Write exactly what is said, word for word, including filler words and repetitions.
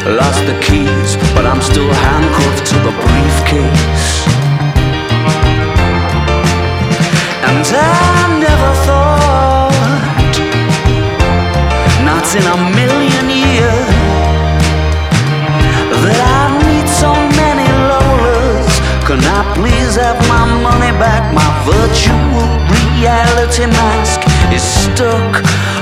lost the keys, but I'm still handcuffed to the briefcase. And I never thought, not in a million years, that I'd meet so many Lolas. Can I please have my money back? My virtual reality mask is stuck